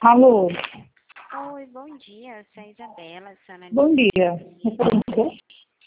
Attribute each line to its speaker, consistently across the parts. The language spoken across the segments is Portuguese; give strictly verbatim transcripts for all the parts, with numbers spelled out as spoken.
Speaker 1: Alô?
Speaker 2: Oi, bom dia. Eu sou a Isabela, sou analista.
Speaker 1: Bom dia. Referência?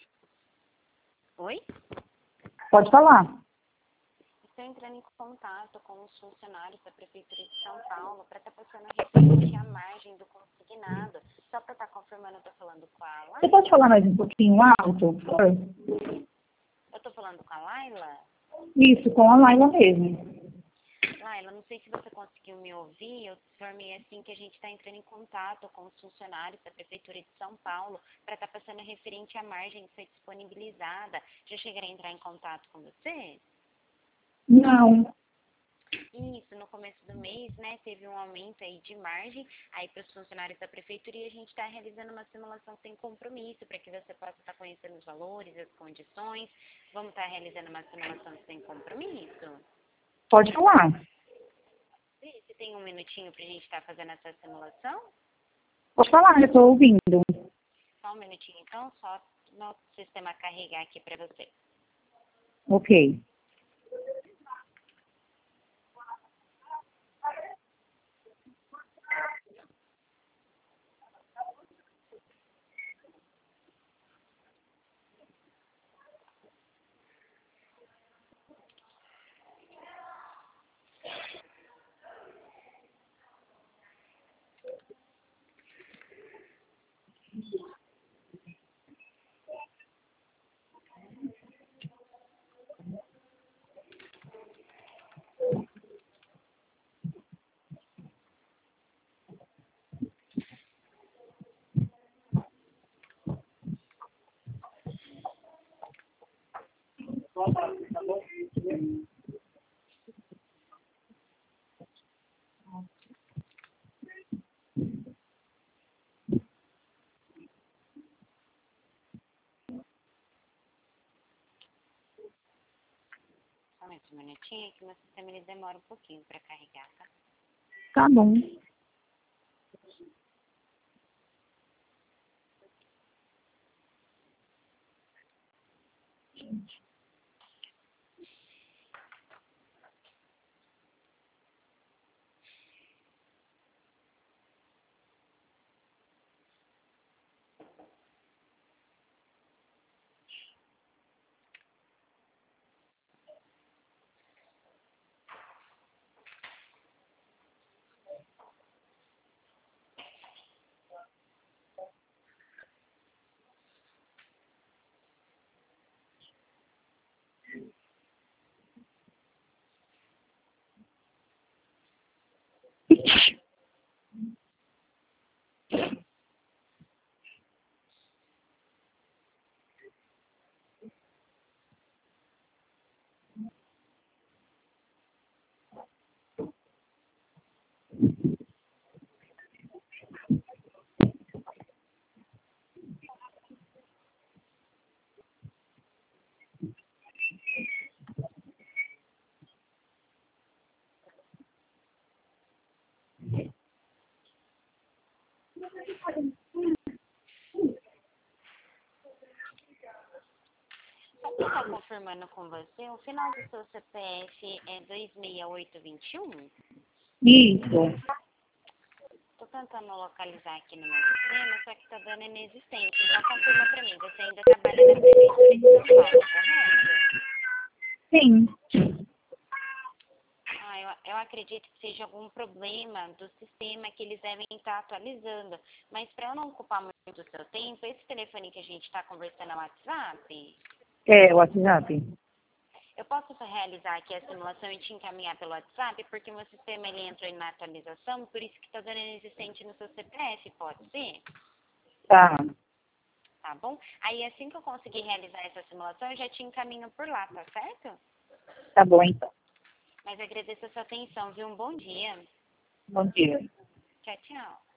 Speaker 2: Oi?
Speaker 1: Pode falar.
Speaker 2: Estou entrando em contato com os funcionários da Prefeitura de São Paulo para estar passando a referente à margem do consignado. Só para estar confirmando, eu estou falando com a Laila?
Speaker 1: Você pode falar mais um pouquinho alto, por favor?
Speaker 2: Eu estou falando com a Laila?
Speaker 1: Isso, com a Laila mesmo.
Speaker 2: Laila, não sei se você conseguiu me ouvir. Eu informei assim que a gente está entrando em contato com os funcionários da Prefeitura de São Paulo para estar passando a referente à margem que foi disponibilizada. Já chegarei a entrar em contato com você?
Speaker 1: Não.
Speaker 2: Isso, no começo do mês, né, teve um aumento aí de margem aí para os funcionários da prefeitura e a gente está realizando uma simulação sem compromisso para que você possa estar conhecendo os valores, as condições. Vamos estar realizando uma simulação sem compromisso?
Speaker 1: Pode falar.
Speaker 2: Você tem um minutinho para a gente estar fazendo essa simulação?
Speaker 1: Pode falar, eu estou ouvindo.
Speaker 2: Só um minutinho então, só no sistema carregar aqui para você.
Speaker 1: Ok.
Speaker 2: Só mais um minutinho que meu sistema ele demora um pouquinho para carregar, tá?
Speaker 1: Tá bom.
Speaker 2: Só para estar confirmando com você, o final do seu C P F é dois seis oito dois um?
Speaker 1: Isso.
Speaker 2: Estou tentando localizar aqui no meu sistema, só que está dando inexistente. Então confirma para mim, você ainda trabalha na Prefeitura de São Paulo, correto?
Speaker 1: Sim.
Speaker 2: Ah, eu, eu acredito que seja algum problema do sistema que eles devem estar atualizando. Mas para eu não ocupar muito do seu tempo, esse telefone que a gente está conversando é o WhatsApp?
Speaker 1: É, o WhatsApp.
Speaker 2: Eu posso realizar aqui a simulação e te encaminhar pelo WhatsApp, porque meu sistema ele entrou na atualização, por isso que está dando inexistente no seu C P F, pode ser?
Speaker 1: Tá.
Speaker 2: Tá bom? Aí assim que eu conseguir realizar essa simulação, eu já te encaminho por lá, tá certo?
Speaker 1: Tá bom, então.
Speaker 2: Mas agradeço a sua atenção, viu? Um bom dia.
Speaker 1: Bom dia.
Speaker 2: Tchau, tchau.